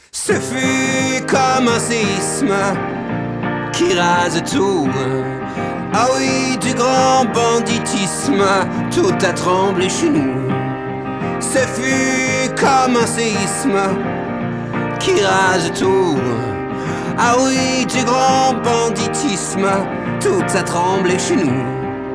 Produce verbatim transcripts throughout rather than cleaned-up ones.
Ce fut comme un séisme qui rase tout. Ah oui, du grand banditisme, tout a tremblé chez nous. Ce fut comme un séisme qui rase tout. Ah oui, du grand banditisme, tout a tremblé chez nous.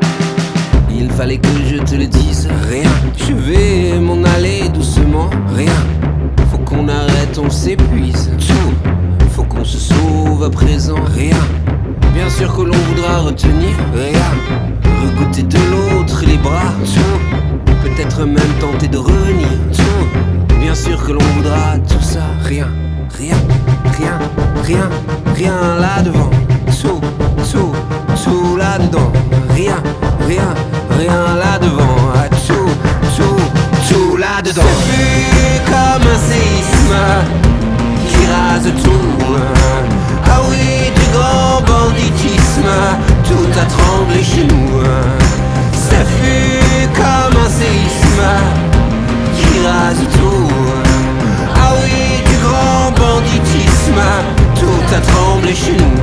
Il fallait que je te le dise, rien. Je vais m'en aller doucement, rien. Faut qu'on arrête, on s'épuise, tout. Faut qu'on se sauve à présent, rien. Bien sûr que l'on voudra retenir, rien. Regoûter de l'autre les bras, tout. Peut-être même tenter de revenir, tout. Bien sûr que l'on voudra tout ça, rien. Rien, rien, rien, rien là-devant. Tout, tout, tout là-dedans. Rien, rien, rien là-devant. Tout, tout, tout là-dedans. Ce fut comme un séisme qui rase tout. Ah oui, du grand banditisme, tout a tremblé chez nous. Ce fut comme un séisme qui rase tout. Ah oui, du grand banditisme, tout a tremblé chez nous.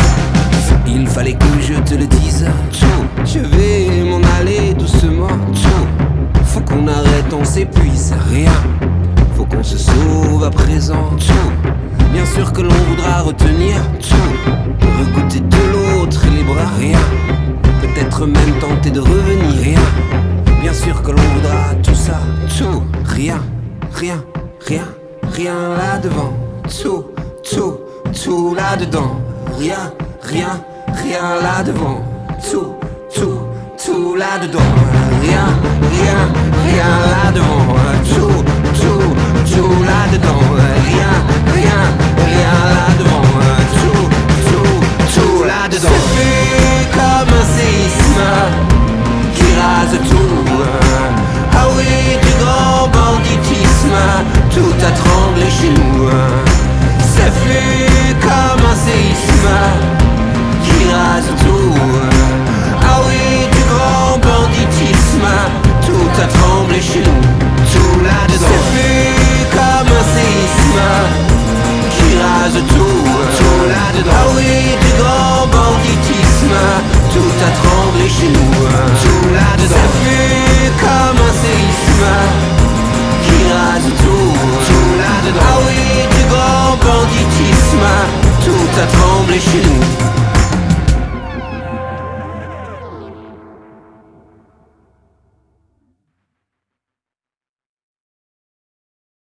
Il fallait que je te le dise, tout. Je vais m'en aller doucement, tout. Faut qu'on arrête, on s'épuise, rien. Faut qu'on se sauve à présent, tout. Bien sûr que l'on voudra retenir, tout. Regoûter de l'autre les bras, rien. Peut-être même tenter de revenir, rien. Bien sûr que l'on voudra tout ça, tout. Rien, rien, rien, rien là-devant. Tout, tout, tout là-dedans. Rien, rien, rien là-devant. Tout, tout, tout là-dedans. Rien, rien, rien là-devant. Tout, tout, tout là-dedans. Rien, rien, rien là-devant. Tout, tout, tout là-dedans. Ce fut comme un séisme qui rase tout. Ah oui, du grand banditisme, tout a tremblé chez nous. Ce fut